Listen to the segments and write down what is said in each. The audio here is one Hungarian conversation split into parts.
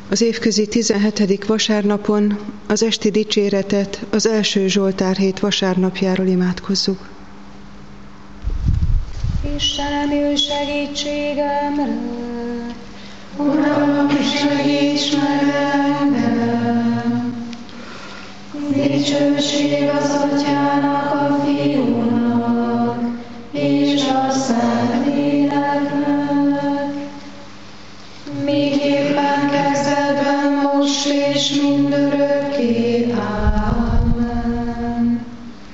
Az évközi 17. vasárnapon az esti dicséretet az első Zsoltárhét vasárnapjáról imádkozzuk. Istenem, jöjj segítségemre! Uram, segíts meg engem! Dicsőség az Atyának, a Fiúnak, és a Szentléleknek, miképpen kezdetben, most és mindörökké. Ámen.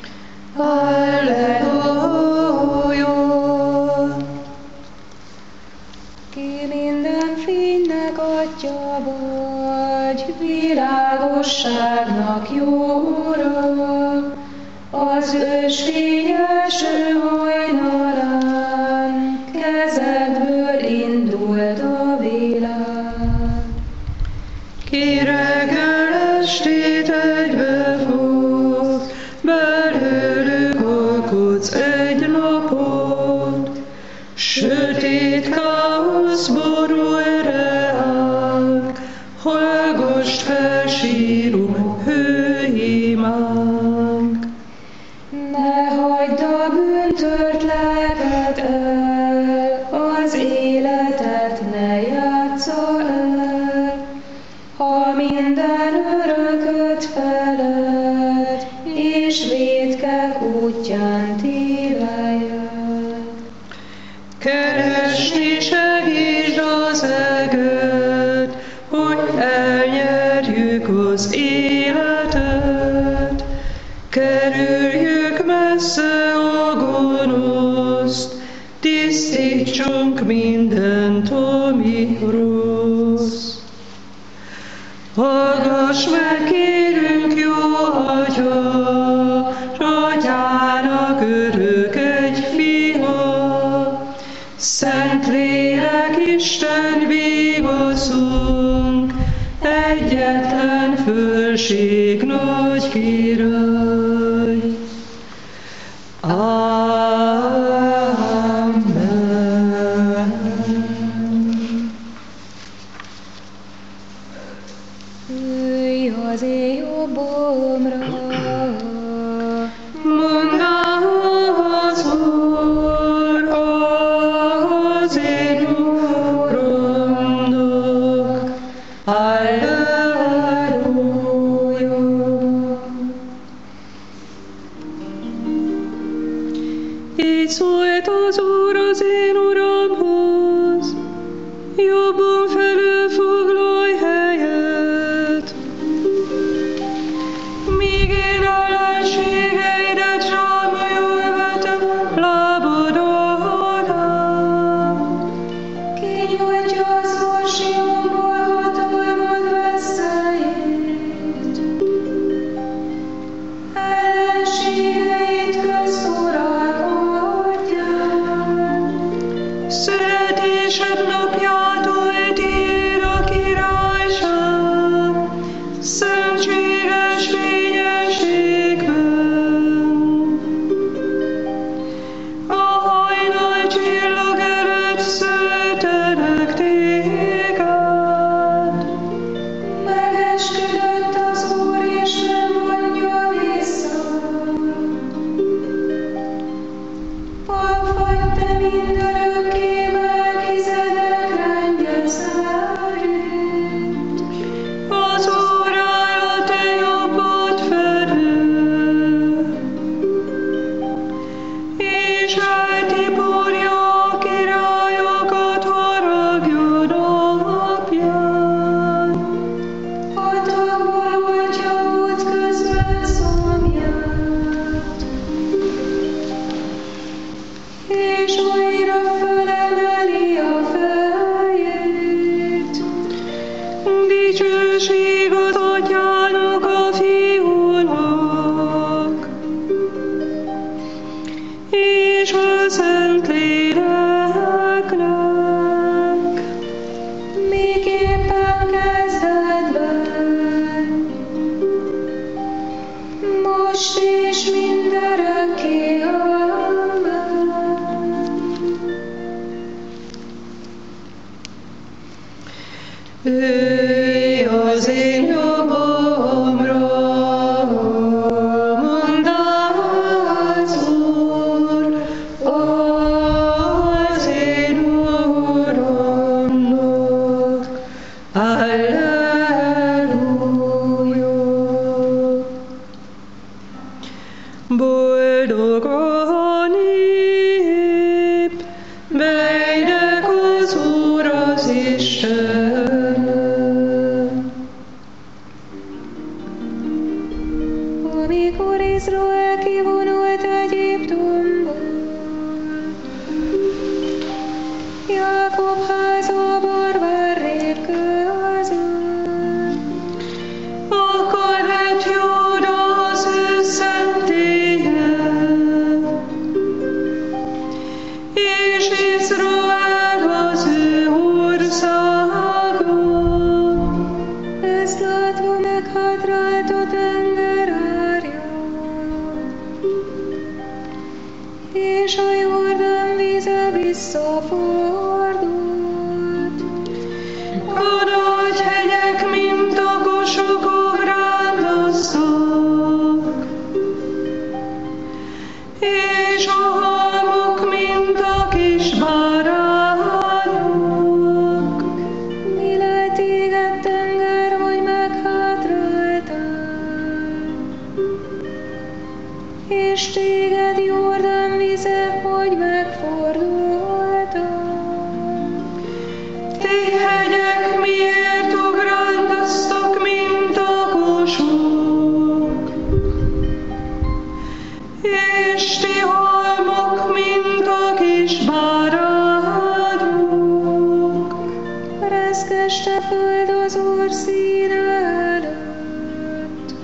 Halleluja! Ki minden fénynek Atya vagy, világosságnak jó Ura, az ősfény első hajnalán kezedből indult a világ. Ki reggel estét egybefogsz, belőlük alkotsz egy napot, sötét káosz borul reánk, hallgass fel sírunk hőimánk. Ne hagyd a bűntört lelket el, az életet ne játsza el, ha minden örököt feled, és vétkek útján tévelyed. Keresni segítsd az eget, hogy elnyerjük az életet. Kerüljük messze a gonoszt, tisztítsunk mindent, ami rossz. Hallgass meg, kérünk, jó Atya, s Atyának örök egy fia. Szentlélek, Isten vigaszunk, egyetlen fölség nagy király. Amen. Ülj az én jobbomra, Mondd az Úr az én Uramnak. Halleluja! Így szólt az Úr az én Uramhoz, jobbon felül foglalj helyet, míg én ellenségeidet zsámolyul vetem lábad alá. kinyújtja az orsiomból hatalmad veszélyét, ellenségeit közt uralkodjál. Szeretésed napjától tiéd a királyság, szentséges fényességben. A hajnal csillag előtt szőtenek téged. Megesküdött az Úr, és nem vonja vissza. Pap vagy te mindörökké, Melchizedek rendje szerint. Az Úr áll a te jobbod felől, és eltiporja a királyokat haragja napján. Hatalmon oldja útközben szomját, és újra felemeli a fejét. Dicsőség az Atyának, a Fiúnak, és a Szentléleknek. Miképpen kezdetben, most és mindörökké. Amen. az én jobbomra, mondd az Úr, az én Uramnak. Alleluja! Boldog a nép, melynek az Úr az Isten. Amikor Izrael kivonult Egyiptomból, Jákob háza barbár nép között, Akkor vett Júda az ő szentélyen, és Izrael az ő országa. ezt látva meghátrált a tengerárja, és a Jordán víze visszafordult. A nagy hegyek, mint a kosogók rándoztak, és a halmok, mint a kis bárányok. Mi lett téged, tenger, hogy meghátráltál, és téged, Jordán vize, hogy megfordultál. Ti hegyek miért ugrándoztok, mint a kosok, és ti halmok, mint a kis bárányok. Reszkeste föld az Úr színe előtt,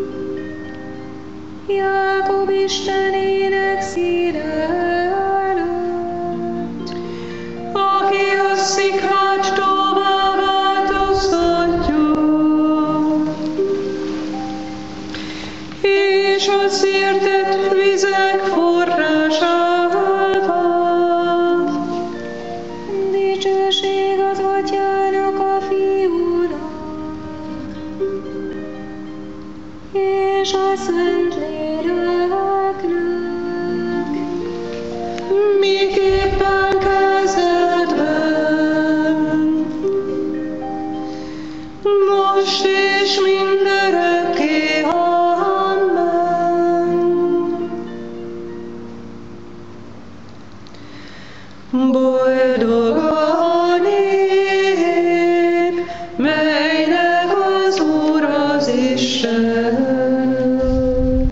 Jákob Istenének színe előtt. Aki a szikrát tóvá változtatja, és a szirtet vizek forrásává. Dicsőség az Atyának, a Fiúnak, és a Szentléleknek, Miképpen kezdetben, most és mindörökké. Amen. Boldog a nép, melynek az Úr az Isten.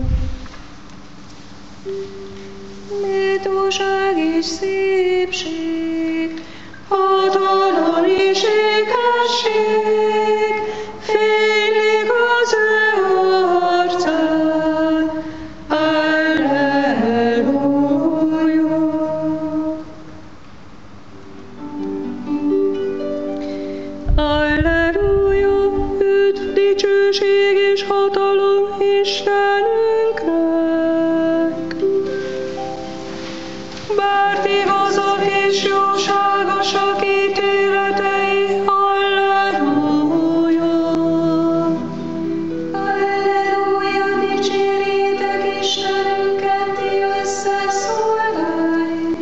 méltóság és szépség, Hatalom és ékesség fénylik az ő arcán. Alleluja! Alleluja! Üdv, dicsőség és hatalom Istenünknek! Bár igazak és jóságosak ítéletei, alleluja! Alleluja, dicsérjétek Istenünket, ti összeszolgái,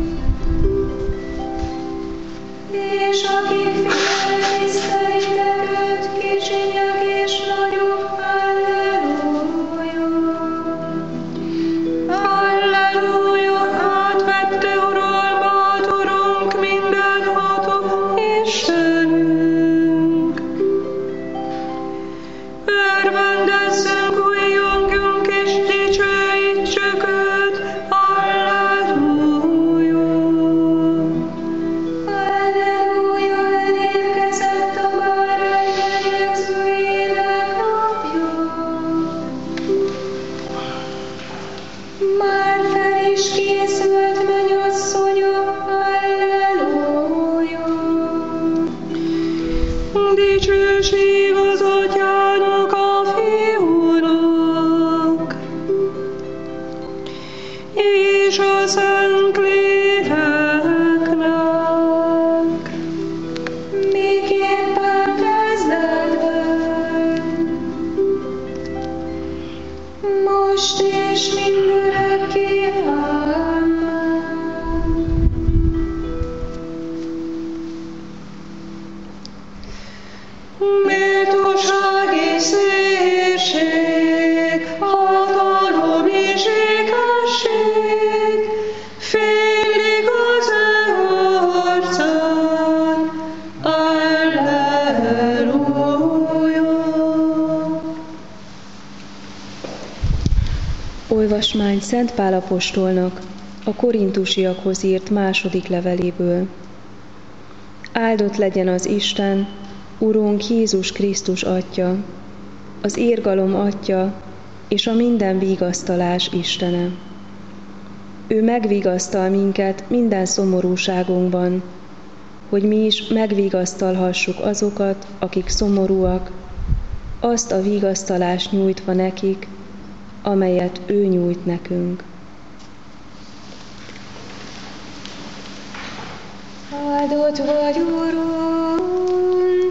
és akik félre tisztelitek őt, kicsinyek és nagyok, alleluja! Alleluja! Átvette uralmát, Urunk, mindenható Istenünk. Örvendezzünk, újjongjunk és dicsőítsük őt, alleluja! Alleluja, olvasmány Szent Pál apostolnak a korintusiakhoz írt második leveléből. Áldott legyen az Isten, Urunk Jézus Krisztus Atya, az érgalom Atya és a minden vigasztalás Istene. Ő megvigasztal minket minden szomorúságunkban, hogy mi is megvigasztalhassuk azokat, akik szomorúak, azt a vigasztalást nyújtva nekik, amelyet ő nyújt nekünk. Áldott vagy, Urunk,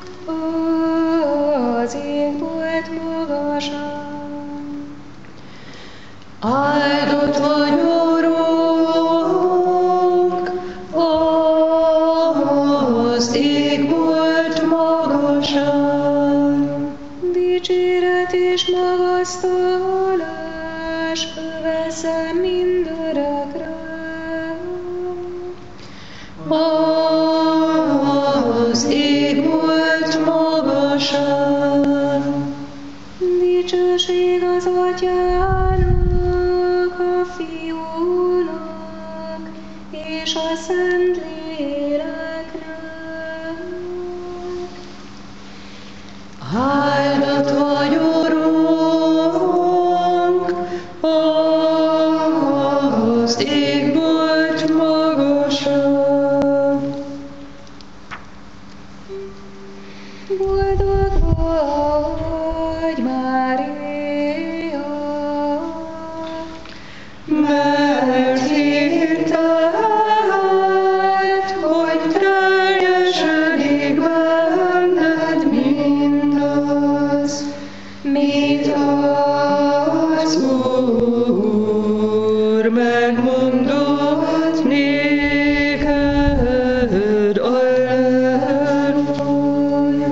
az égbolt magasan. Áldott vagy, Urunk, az égbolt magasan. Dicséret és magasztalás öveszem mindörökre. Az égbolt magasan. Dicsőség az Atyának, a Fiúnak és a Szentléleknek. Áldott vagy, Urunk, az égbolt magasan. Boldog vagy, Mária, mert hirtelt, hogy teljesedik benned mindaz, mit az Úr megmondott néked. Alleluja.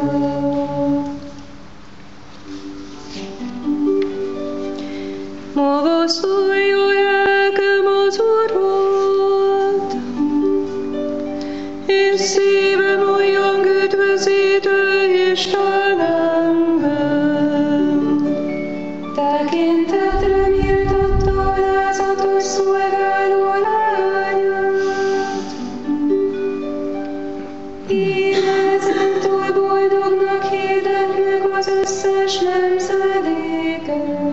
Magasztalja lelkem az Urat, és szívem olyan üdvözítő Istenemben. Tekintetre méltatta alázatos szolgáló lányát. Ezentúl boldognak hirdetnek az összes nemzedékek,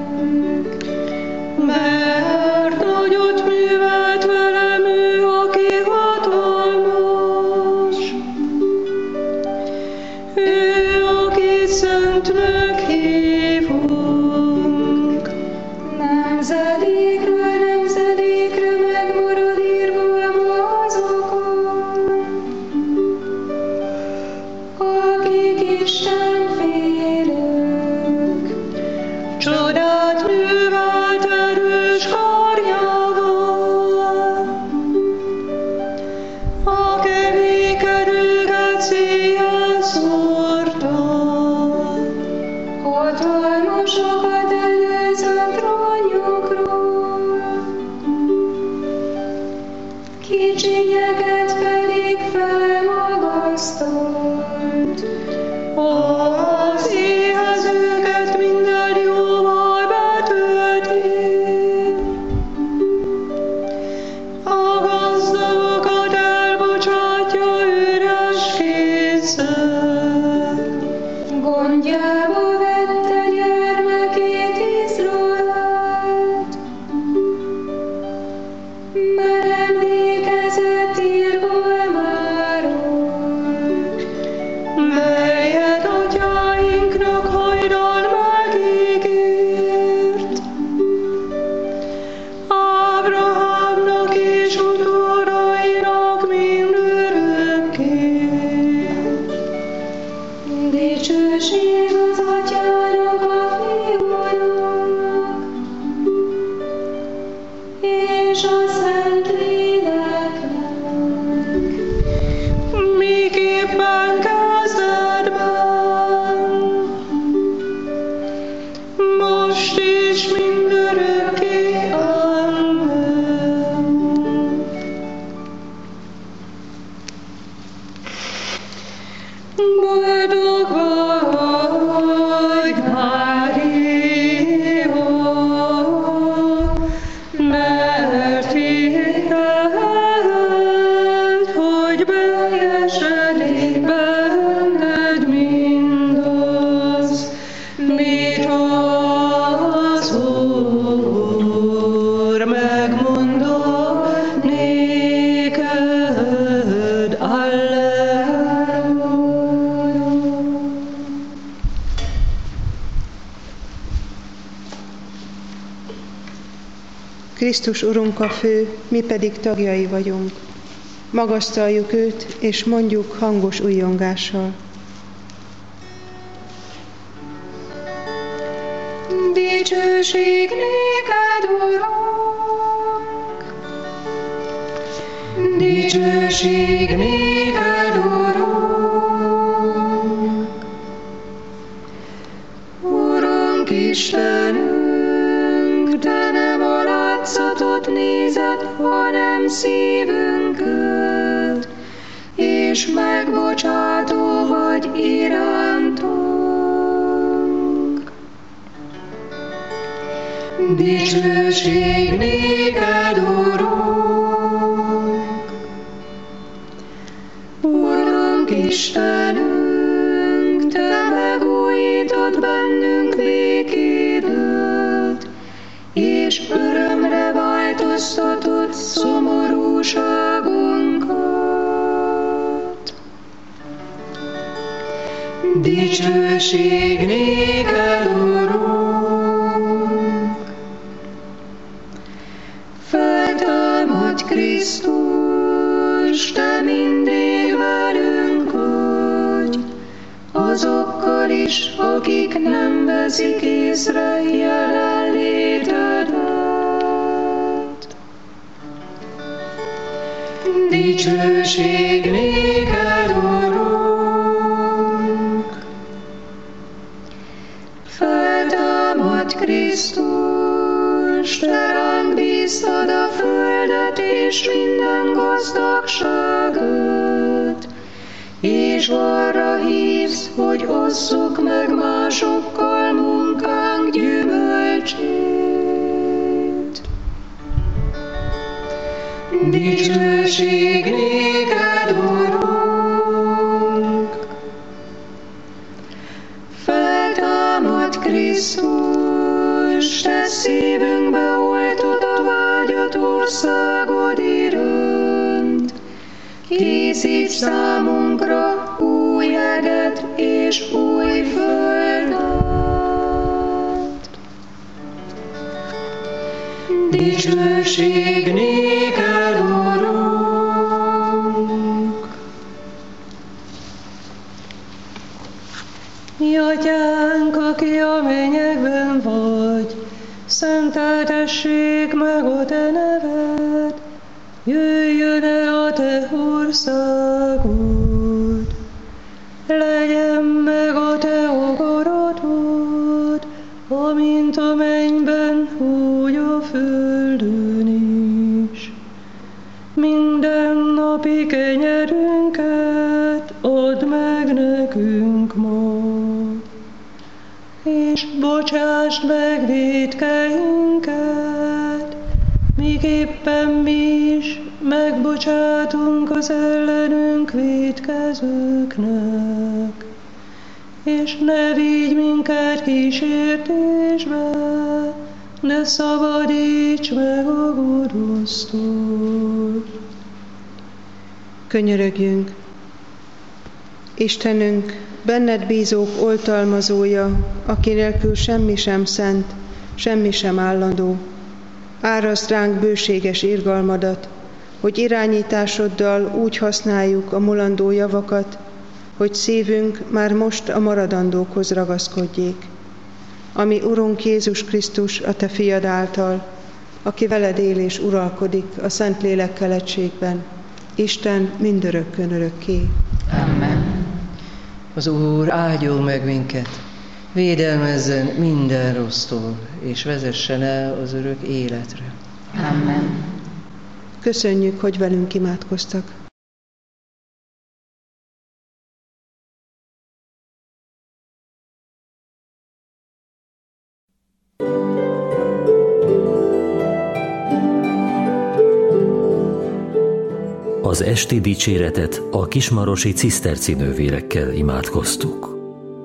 mert nagyot művelt velem ő, aki hatalmas. Ő, akit szentnek hívunk, nemzedékről nemzedékre megmarad írva azokon, akik Isten félők. Csodát művelt erős karjával, a kerékerőket széjjel szórta. Hatalmasokat előzött trónjukról, kicsinyeket pedig felmagasztolt. Az éhezőket minden jóval betölti, a gazdagokat elbocsátja üres kézzel. Gondjába vette gyermekét Izraelt, megemlékezett irgalmáról, melyet atyáinknak hajdan megígért, Ábrahámnak és utódainak mindörökké. Dicsőség az Atyának, a Fiúnak és a Szentléleknek, miképpen kezdetben, most is mindörökké. Amen. Boldog vagy, Mária, Krisztus Urunk a fő, mi pedig tagjai vagyunk. Magasztaljuk őt, és mondjuk hangos ujjongással. Dicsőség néked, Urunk! Dicsőség néked, Urunk! Urunk Istenünk, te nem a látszatot nézed, hanem szívünket, és megbocsátó vagy irántunk. Dicsőség néked, Urunk! Urunk Istenünk, te megújítod bennünk békédet, és örömre változtatod szomorúságunkat. Dicsőség néked, Urunk! Feltámadj, Krisztus, te mindig velünk vagy, azokkal is, akik nem veszik észre jelenlétedet. Dicsőség néked, Urunk! Feltámadj, Krisztus, te ránk bíztad a földet és minden gazdagságot, és arra hívsz, hogy osszuk meg másokkal munkánk gyümölcsét. Dicsőség néked, Urunk! Feltámadj, Krisztus, te szívünkbe oltod a vágyat országod iránt. Készíts számunkra új eget és új földet. Dicsőség néked, Urunk! Mi Atyánk, aki a mennyekben vagy, szenteltessék meg a te neved, jöjjön el a te országod, legyen meg a te akaratod, amint a mennyben, úgy a földön is. Mindennapi kenyerünket add meg nekünk ma, és bocsásd meg vétkeinket, miképpen mi is megbocsátunk az ellenünk vétkezőknek. És ne vigy minket kísértésbe, de szabadíts meg a gonosztól. Könyörögjünk! Istenünk, benned bízók oltalmazója, aki nélkül semmi sem szent, semmi sem állandó. Áraszd ránk bőséges irgalmadat, hogy irányításoddal úgy használjuk a mulandó javakat, hogy szívünk már most a maradandókhoz ragaszkodjék. Ami Urunk Jézus Krisztus, a te fiad által, aki veled él és uralkodik a Szentlélekkel egységben, Isten mindörökkön örökké. Amen. Az Úr áldjon meg minket, védelmezzen minden rossztól, és vezessen el az örök életre. Amen. Köszönjük, hogy velünk imádkoztak. Az esti dicséretet a kismarosi ciszterci nővérekkel imádkoztuk.